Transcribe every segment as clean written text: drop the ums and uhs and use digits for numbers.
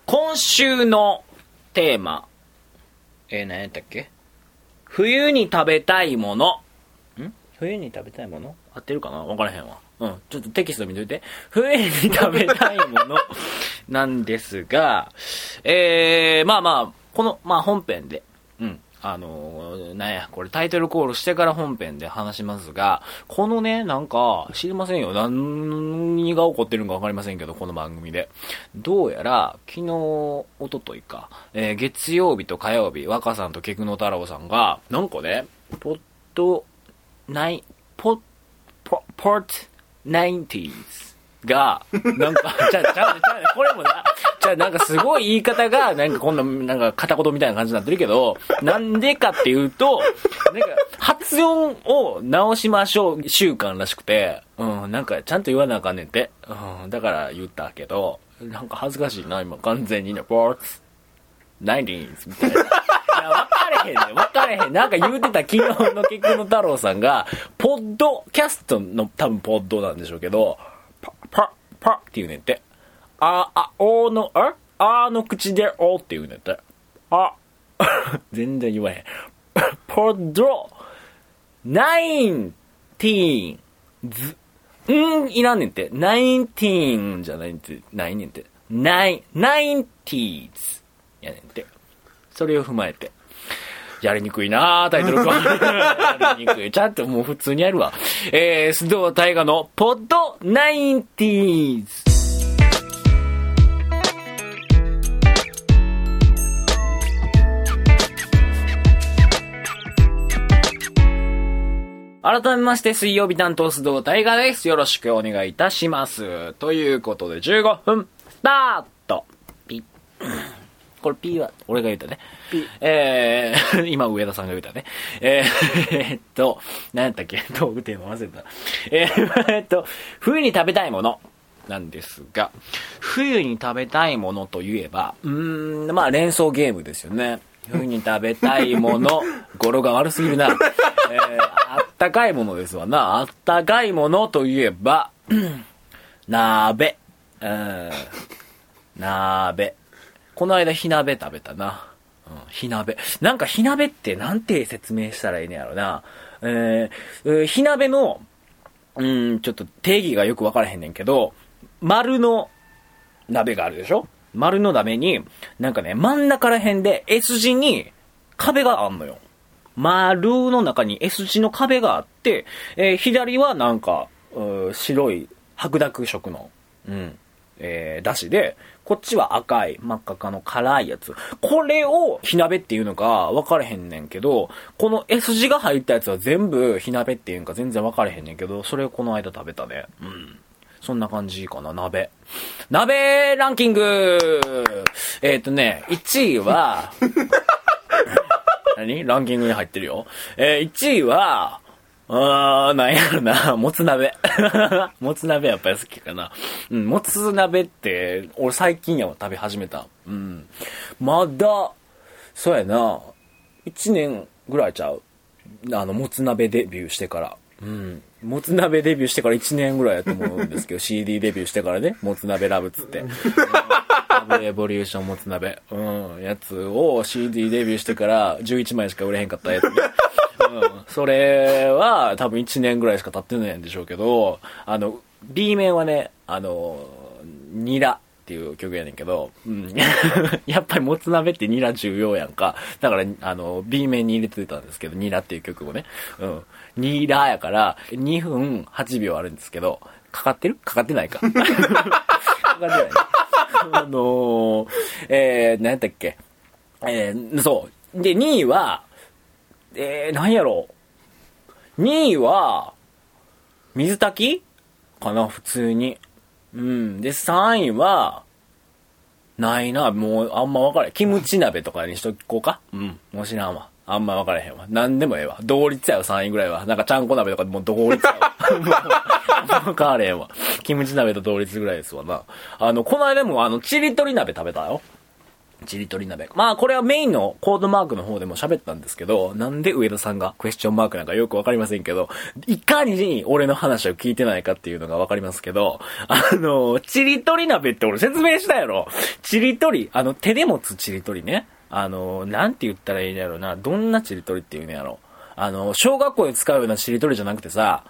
今週のテーマ、何やったっけ？冬に食べたいもの。冬に食べたいもの合ってるかな？分からへんわ。ちょっとテキスト見といて。冬に食べたいものなんですが、この、本編で、なんや、これタイトルコールしてから本編で話しますが、このね、なんか、知りませんよ。何が起こってるのかわかりませんけど、この番組で。どうやら、昨日、一昨日か、月曜日と火曜日、若さんと菊野太郎さんが、なんかね、ポット 90s が、なんか、これもな、なんかすごい言い方が、なんかこんな、なんか片言みたいな感じになってるけど、なんでかっていうと、なんか発音を直しましょう習慣らしくて、なんかちゃんと言わなあかんねんって。だから言ったけど、なんか恥ずかしいな、今完全にね、90s みたいな。分かれへん。なんか言うてた昨日の菊野太郎さんが、ポッドキャストの多分ポッドなんでしょうけど、パって言うねんって。おの口でおって言うねんって。全然言わへん。ポッド、19いらんねんって。19じゃないんて、ないねんて。90s やねんて。それを踏まえて。やりにくいなぁ、タイトルコール。やりにくい。ちゃんともう普通にやるわ。須藤大河のポッド 90s。改めまして水曜日担当須藤大河です。よろしくお願いいたします。ということで15分スタート。ピッ。これ P は俺が言うたね。今上田さんが言うたね。何やったっけ？トークテーマ忘れた。冬に食べたいものなんですが、冬に食べたいものといえば、連想ゲームですよね。冬に食べたいもの、語呂が悪すぎるな。あったかいものですわな。あったかいものといえば、鍋。鍋。この間火鍋食べたな。火鍋。なんか火鍋ってなんて説明したらいいねやろな。火鍋の、ちょっと定義がよくわからへんねんけど、丸の鍋があるでしょ？丸の鍋に、なんかね、真ん中ら辺で S 字に壁があんのよ。丸の中に S 字の壁があって、左はなんか、白い白濁色の、だしで、こっちは赤い、真っ赤かの辛いやつ。これを火鍋っていうのか分かれへんねんけど、この S 字が入ったやつは全部火鍋っていうのか全然分かれへんねんけど、それをこの間食べたね。そんな感じかな、鍋。鍋ランキング1位は、ランキングに入ってるよ。1位は、なんやろな、もつ鍋。もつ鍋やっぱり好きかな。もつ鍋って、俺最近やわ、食べ始めた。まだ、そうやな、1年ぐらいちゃう。もつ鍋デビューしてから。もつ鍋デビューしてから1年ぐらいやと思うんですけど、CD デビューしてからね、もつ鍋ラブっつって。ラブエボリューションもつ鍋。やつを CD デビューしてから11枚しか売れへんかったやつね。それは多分1年ぐらいしか経ってないんでしょうけど、B 面はね、ニラっていう曲やねんけど、やっぱりもつ鍋ってニラ重要やんか。だから、B 面に入れてたんですけど、ニラっていう曲をね。ニラやから、2分8秒あるんですけど、かかってる？かかってないか。かかってない。何やったっけ？そう。で、2位は、何やろう。2位は、水炊きかな、普通に。で、3位は、ないな、もう、あんま分からへん。キムチ鍋とかにしとこうか。もう知らんわ。あんま分からへんわ。なんでもええわ。同率やわ、3位ぐらいは。なんかちゃんこ鍋とかでもう同率やわ。あんま変われへんわ。キムチ鍋と同率ぐらいですわな。この間もちりとり鍋食べたよ。 ちりとり鍋。まあこれはメインのコードマークの方でも喋ったんですけど、なんで上田さんがクエスチョンマークなんかよくわかりませんけど、いかに俺の話を聞いてないかっていうのがわかりますけど、ちりとり鍋って俺説明したやろ。ちりとり、手で持つちりとりね。なんて言ったらいいんやろな。どんなちりとりっていうんやろ。小学校で使うようなちりとりじゃなくてさ、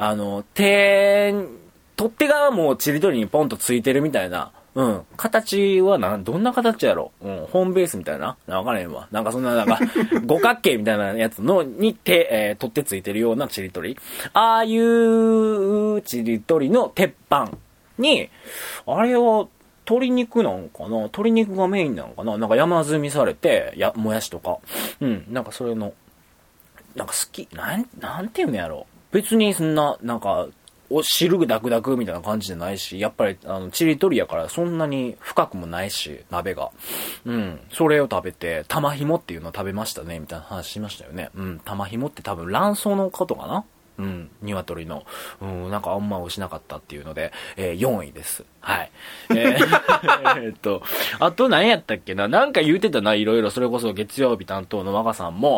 取っ手側もちりとりにポンとついてるみたいな。うん。形はどんな形やろ？うん。ホームベースみたいな？わからへんわ。なんかそんな五角形みたいなやつに取っ手ついてるようなちりとり。ああいうちりとりの鉄板に、あれは鶏肉なんかな？鶏肉がメインなんかな？なんか山積みされて、もやしとか。うん。なんかそれの、なんか好き、なんていうのやろ？別にそんな、なんか、汁ダクダクみたいな感じじゃないし、やっぱり、ちりとりやからそんなに深くもないし、鍋が。うん。それを食べて、玉紐っていうのを食べましたね、みたいな話しましたよね。うん。玉紐って多分卵巣のことかな？うん。鶏の。うん。なんかあんま美味しなかったっていうので、4位です。はい。あと何やったっけな？なんか言うてたな、いろいろ。それこそ月曜日担当の若さんも、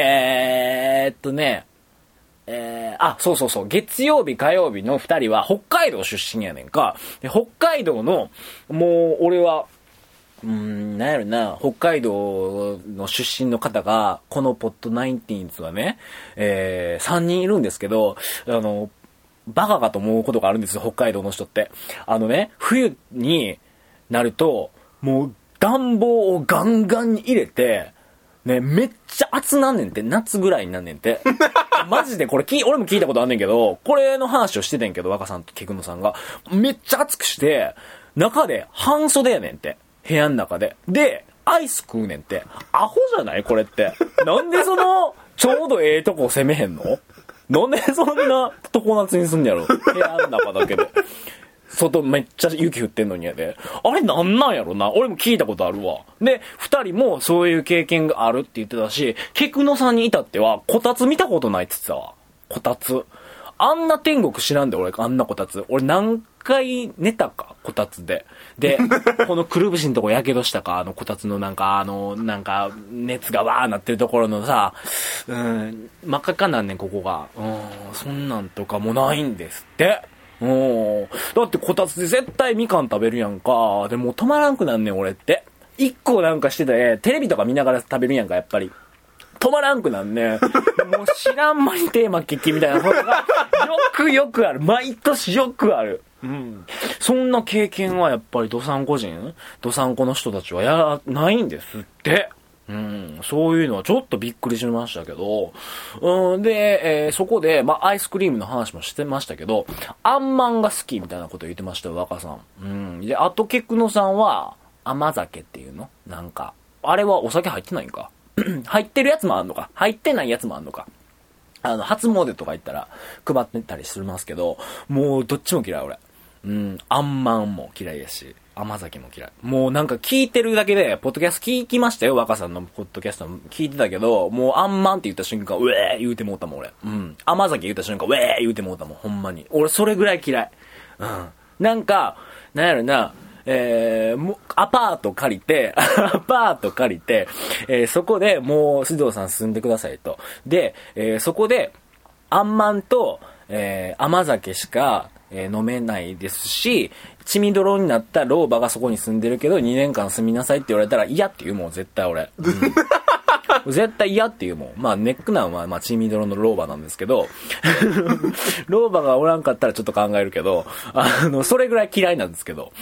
そうそうそう。月曜日、火曜日の2人は北海道出身やねんか。で、北海道の、もう、俺は、なんやろな、北海道の出身の方が、このポッドナインティーンズはね、3人いるんですけど、バカかと思うことがあるんですよ、北海道の人って。冬になると、もう暖房をガンガンに入れて、ね、めっちゃ暑なんねんて、夏ぐらいになんねんて。マジでこれ俺も聞いたことあんねんけど、これの話をしててんけど、若さんと菊野さんが。めっちゃ暑くして、中で半袖やねんって。部屋の中で。で、アイス食うねんって。アホじゃないこれって。なんでちょうどええとこ攻めへんの？なんでそんな常夏にすんねやろ？部屋の中だけで。外めっちゃ雪降ってんのにやで。あれなんなんやろな？俺も聞いたことあるわ。で、二人もそういう経験があるって言ってたし、菊野さんに至っては、こたつ見たことないって言ってたわ。こたつ。あんな天国知らんで俺、あんなこたつ。俺何回寝たか、こたつで。で、このくるぶしのとこやけどしたか、こたつのなんか熱がわーなってるところのさ、真っ赤っかなんねん、ここが。そんなんとかもないんですって。だってこたつで絶対みかん食べるやんか。でも止まらんくなんねん俺って。一個なんかしてて、テレビとか見ながら食べるやんか、やっぱり。止まらんくなんねん。もう知らん間にテーマ決起みたいなことがよくある。毎年よくある。うん。そんな経験はやっぱりドサンコの人たちはないんですって。そういうのはちょっとびっくりしましたけど、で、そこで、アイスクリームの話もしてましたけど、あんまんが好きみたいなこと言ってましたよ、若さん。で、あと、ケクノさんは、甘酒っていうの？なんか、あれはお酒入ってないんか入ってるやつもあんのか入ってないやつもあんのか初詣とか行ったら配ってたりしますけど、もうどっちも嫌い俺。あんまんも嫌いやし、甘酒も嫌い。もうなんか聞いてるだけで、ポッドキャスト聞きましたよ、若さんのポッドキャスト聞いてたけど、もうあんまんって言った瞬間、ウェー言うてもうたもん俺。甘酒言った瞬間、ウェー言うてもうたもん、ほんまに。俺それぐらい嫌い。なんか、なんやろな、アパート借りて、そこでもう、須藤さん住んでくださいと。で、そこで、あんまんと、甘酒しか、飲めないですし、血みどろになった老婆がそこに住んでるけど、2年間住みなさいって言われたら嫌って言うもん、絶対俺。絶対嫌って言うもん。ネックなんは、血みどろの老婆なんですけど、老婆がおらんかったらちょっと考えるけど、それぐらい嫌いなんですけど、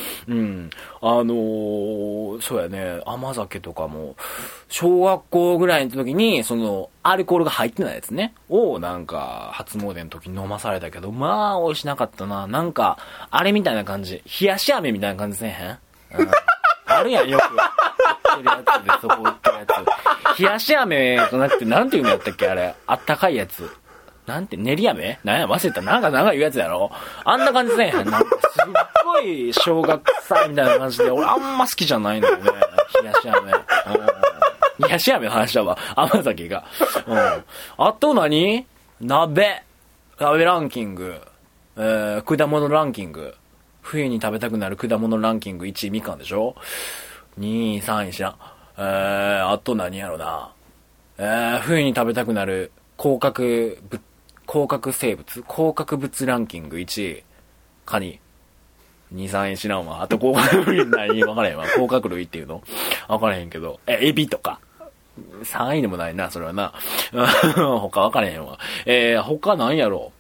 そうやね、甘酒とかも、小学校ぐらいの時に、アルコールが入ってないやつね、をなんか、初詣の時に飲まされたけど、美味しなかったな。なんか、あれみたいな感じ。冷やし飴みたいな感じせえへん？あるやん、よく。売ってるやつで、そこ売ってるやつ。冷やし飴じゃなくて、なんていうのやったっけあれ。あったかいやつ。なんて、練り飴？なんや、忘れた。なんか言うやつやろ？あんな感じせえへん。なんか、すっごい小学生みたいな感じで、俺あんま好きじゃないのよね。冷やし飴。冷やし飴の話だわ。甘酒が。あと何？鍋ランキング。果物ランキング。冬に食べたくなる果物ランキング1位みかんでしょ？ 2位、3位知らん。あと何やろな。冬に食べたくなる甲殻生物甲殻物ランキング1位。カニ。2、3位知らんわ。あと甲殻類何分からへんわ。甲殻類っていうの分からへんけど。エビとか。3位でもないな、それはな。他分からへんわ。他何やろ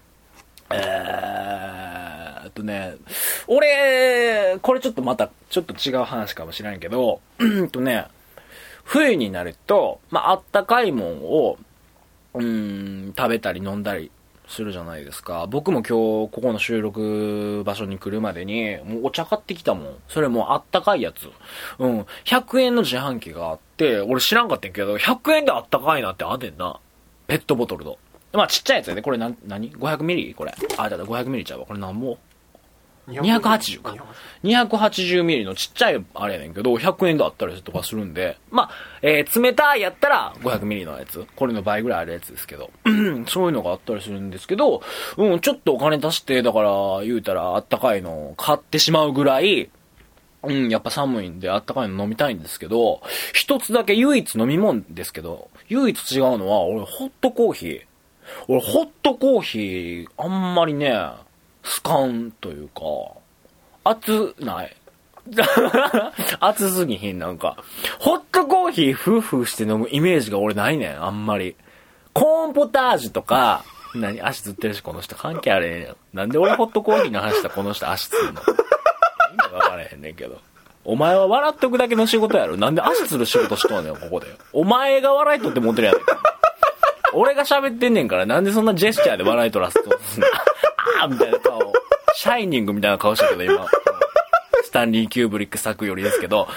俺、これちょっとまた、ちょっと違う話かもしれんけど、冬になると、あったかいもんを、食べたり飲んだりするじゃないですか。僕も今日、ここの収録場所に来るまでに、もうお茶買ってきたもん。それもあったかいやつ。100円の自販機があって、俺知らんかったんけど、100円であったかいなってあんねんな。ペットボトルの。ちっちゃいやつやで。これ何 ?500 ミリこれ。500ミリちゃうわ。これ何も280か。280ミリのちっちゃいあれやねんけど、100円であったりとかするんで、冷たいやったら500ミリのやつ。これの倍ぐらいあるやつですけど。そういうのがあったりするんですけど、ちょっとお金出して、だから言うたらあったかいのを買ってしまうぐらい、やっぱ寒いんであったかいの飲みたいんですけど、一つだけ唯一飲み物ですけど、唯一違うのは、俺ホットコーヒー。俺ホットコーヒー、あんまりね、好かんというか、熱ない。熱すぎひん、なんか。ホットコーヒーフーフーして飲むイメージが俺ないねん、あんまり。コーンポタージュとか、足つってるし、この人関係あれへんやん。なんで俺ホットコーヒーの話したらこの人足つるの？意味わからへんねんけど。お前は笑っとくだけの仕事やろ。なんで足つる仕事しとんねん、ここで。お前が笑いとって持ってるやん。俺が喋ってんねんから、なんでそんなジェスチャーで笑いとらすとすんの？あーみたいな顔。シャイニングみたいな顔したけど、今。スタンリー・キューブリック作よりですけど、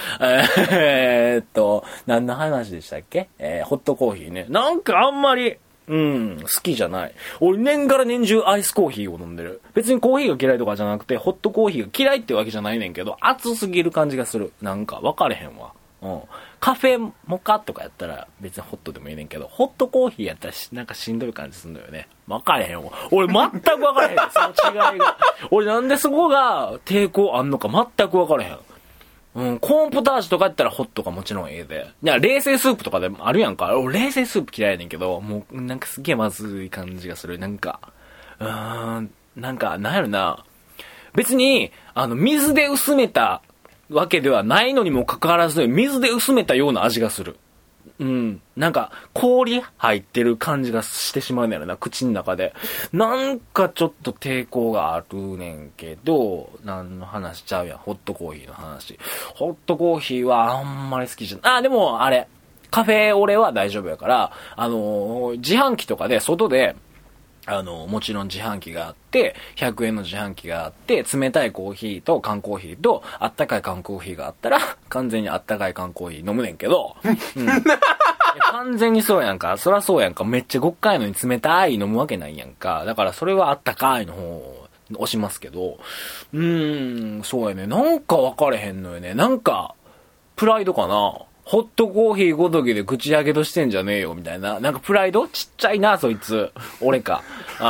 何の話でしたっけ？ホットコーヒーね。なんかあんまり、好きじゃない。俺年がら年中アイスコーヒーを飲んでる。別にコーヒーが嫌いとかじゃなくて、ホットコーヒーが嫌いってわけじゃないねんけど、熱すぎる感じがする。なんか分かれへんわ。カフェモカとかやったら別にホットでもいいねんけど、ホットコーヒーやったらなんかしんどい感じするのよね。分かれへんわ。俺全く分かれへん。その違いが。俺なんでそこが抵抗あんのか全く分かれへん。コーンポタージュとかやったらホットがもちろんええで。冷製スープとかでもあるやんか。俺冷製スープ嫌いやねんけど、もうなんかすげえまずい感じがする。なんか、なんやろな。別に、水で薄めたわけではないのにもかかわらず、水で薄めたような味がする。なんか、氷入ってる感じがしてしまうねやろな、口の中で。なんかちょっと抵抗があるねんけど、何の話ちゃうやん、ホットコーヒーの話。ホットコーヒーはあんまり好きじゃない。でも、あれ、カフェオレは大丈夫やから、自販機とかで、外で、もちろん自販機があって、100円の自販機があって、冷たいコーヒーと缶コーヒーと、あったかい缶コーヒーがあったら、完全にあったかい缶コーヒー飲むねんけど、完全にそうやんか。そらそうやんか。めっちゃごっかいのに冷たい飲むわけないやんか。だからそれはあったかいの方を押しますけど、そうやね。なんか分かれへんのよね。なんか、プライドかな。ホットコーヒーごときで口開けとしてんじゃねえよ、みたいな。なんかプライドちっちゃいな、そいつ。俺か。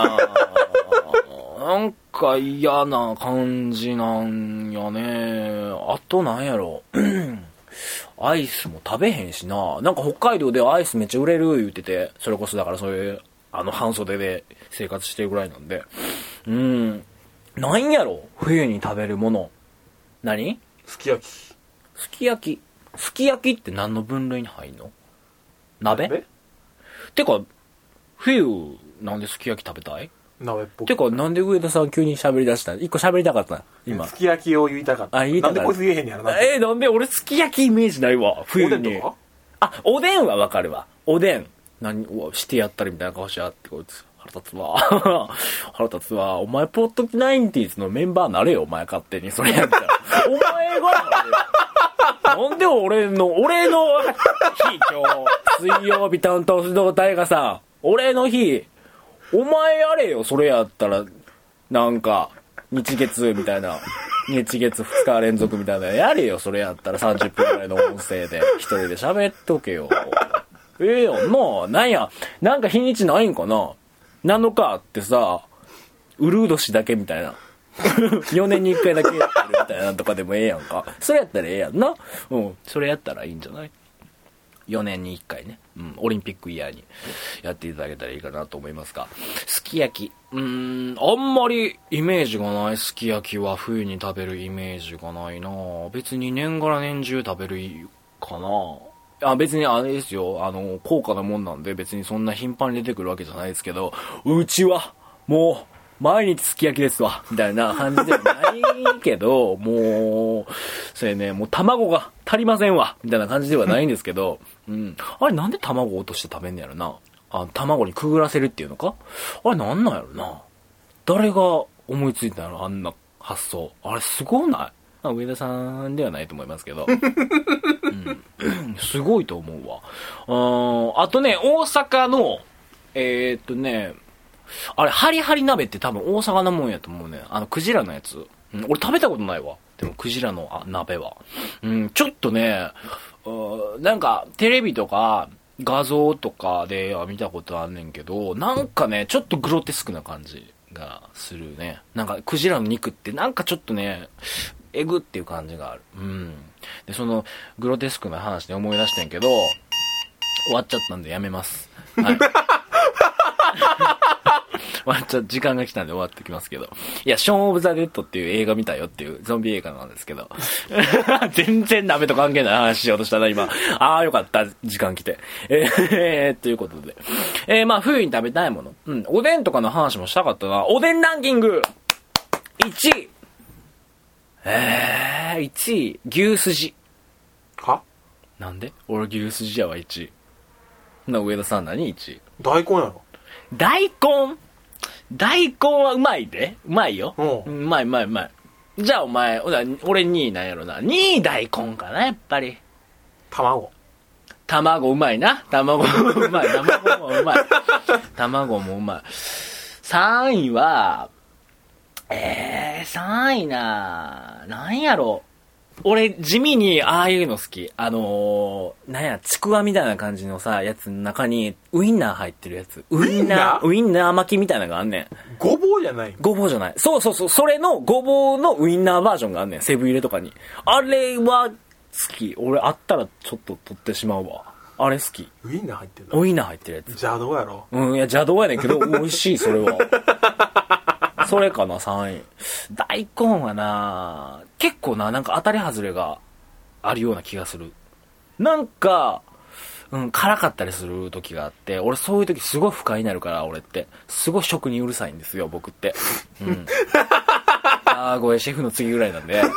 なんか嫌な感じなんやね。あとなんやろ。アイスも食べへんしな。なんか北海道でアイスめっちゃ売れる言ってて、それこそだからそういう、半袖で生活してるぐらいなんで。なんやろ冬に食べるもの。何？ すき焼き。 すき焼き。すき焼きって何の分類に入んの？鍋？てか、冬、なんですき焼き食べたい？ 鍋っぽく。 てか、なんで上田さん急に喋り出した一個喋りたかった今。 すき焼きを言いたかった。 言いたかった。 なんでこいつ言えへんねやろな。 なんで俺すき焼きイメージないわ。冬に。 おでんとか？おでんはわかるわ。おでん。してやったりみたいな顔しやってこいつ。腹立つわ。腹立つわ。お前ポッドキナインティーズのメンバーなれよ、お前勝手に。それやったら。お前がなんで俺の日今日、水曜日担当の大河さん、俺の日、お前やれよ、それやったら、なんか、日月みたいな、日月2日連続みたいな、やれよ、それやったら30分くらいの音声で、一人で喋っとけよ。よ、もう、なんか日にちないんかな？7日ってさ、ウルード氏だけみたいな。 4年に1回だけやってるみたいなとかでもええやんか。それやったらええやんな。うん。それやったらいいんじゃない？ 4 年に1回ね。うん。オリンピックイヤーにやっていただけたらいいかなと思いますが。すき焼き。あんまりイメージがない。すき焼きは冬に食べるイメージがないな。別に年がら年中食べるかな。別にあれですよ。高価なもんなんで別にそんな頻繁に出てくるわけじゃないですけど、うちは、もう、毎日すき焼きですわ。みたいな感じではないけど、もう、それね、もう卵が足りませんわ。みたいな感じではないんですけど、うん。あれなんで卵を落として食べんねやろな。卵にくぐらせるっていうのか？あれなんなんやろな。誰が思いついたの？あんな発想。あれすごない？上田さんではないと思いますけど。うん、すごいと思うわ。あとね、大阪の、あれ、ハリハリ鍋って多分大阪のもんやと思うね。クジラのやつ。うん、俺食べたことないわ。でも、クジラの鍋は。うん、ちょっとね、なんか、テレビとか、画像とかで見たことあんねんけど、なんかね、ちょっとグロテスクな感じがするね。なんか、クジラの肉ってなんかちょっとね、えぐっていう感じがある。うん。で、その、グロテスクな話で思い出してんけど、終わっちゃったんでやめます。はい。時間が来たんで終わってきますけど。いや、ショーン・オブ・ザ・デッドっていう映画見たよっていうゾンビ映画なんですけど。全然鍋と関係ない話しようとしたな、今。よかった。時間来て。ということで。まあ、冬に食べたいもの。うん。おでんとかの話もしたかったな。おでんランキング !1 位。1位。牛すじ。 は？ なんで？俺牛すじやわ、1位。上田さん何 ?1 位。 大根やろ。 大根はうまいで。うまいよ。 うまい。じゃあお前、俺2位なんやろな。2位大根かな、やっぱり。卵うまいな。卵うまい。卵もうまい。3位は、3位なんやろ。俺、地味に、ああいうの好き。ちくわみたいな感じのさ、やつの中に、ウインナー入ってるやつ。ウインナー巻きみたいなのがあんねん。 ごぼうじゃない？ ごぼうじゃない。そう。それのごぼうのウインナーバージョンがあんねん。セブン入れとかに。あれは、好き。俺、あったらちょっと取ってしまうわ。あれ好き。 ウインナー入ってるの？ ウインナー入ってるやつ。 邪道やろ。 いや、邪道やねんけど、美味しい、それは。それかな、3位。大根はな、結構なんか当たり外れがあるような気がする。なんか、辛かったりする時があって、俺そういう時すごい不快になるから、俺って。すごい食にうるさいんですよ、僕って。うん。ごめん、シェフの次ぐらいなんで。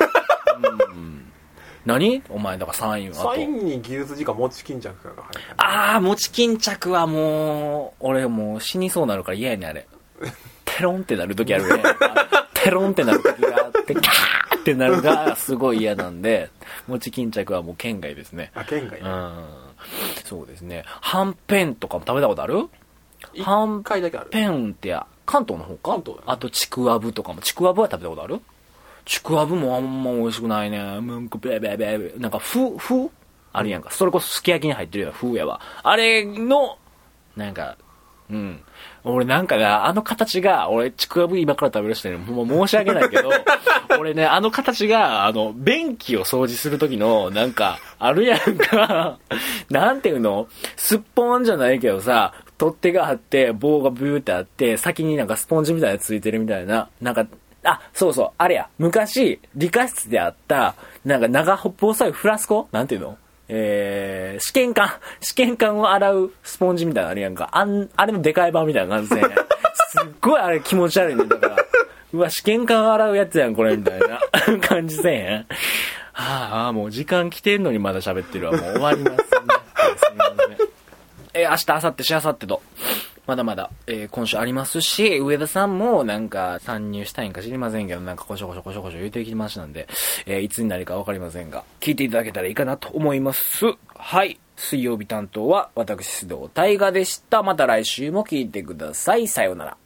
何？お前、だから3位は。 3位に牛すじか餅巾着かが入る。 餅巾着はもう、俺もう死にそうなるから嫌やねん、あれ。テロンってなる時あるね。テロンってなる時があって、キャーってなるがすごい嫌なんで、餅巾着はもう県外ですね。 県外ね。 そうですね。はんぺんとかも食べたことある？ 1回だけある。 はんぺんって関東の方か？ 関東だね。 あとちくわぶとかも。ちくわぶは食べたことある？ちくわぶもあんま美味しくないね。なんかベーなんか風あるやんか。それこそすき焼きに入ってるような風やわ。あれの、なんか、俺なんかな、あの形が、俺、ちくわぶ今から食べる人にもう申し訳ないけど、俺ね、あの形が、便器を掃除するときの、なんか、あるやんか、なんていうの？すっぽんじゃないけどさ、取っ手があって、棒がブーってあって、先になんかスポンジみたいなのついてるみたいな、なんか、そう、あれや、昔、理科室であった、なんか長細いフラスコ？なんていうの？試験管を洗うスポンジみたいなのあるやんか。あれのでかい版みたいな感じで、すっごいあれ気持ち悪いね。だから、うわ、試験管を洗うやつやん、これ、みたいな感じせえへん。もう時間来てんのにまだ喋ってるわ。もう終わりますね。すみません。明日、明後日、しあさってと、まだまだ、今週ありますし、上田さんもなんか参入したいんか知りませんけど、なんかこしょこしょ言ってきましたんで、いつになるかわかりませんが、聞いていただけたらいいかなと思います。はい。水曜日担当は私、須藤大河でした。また来週も聞いてください。さようなら。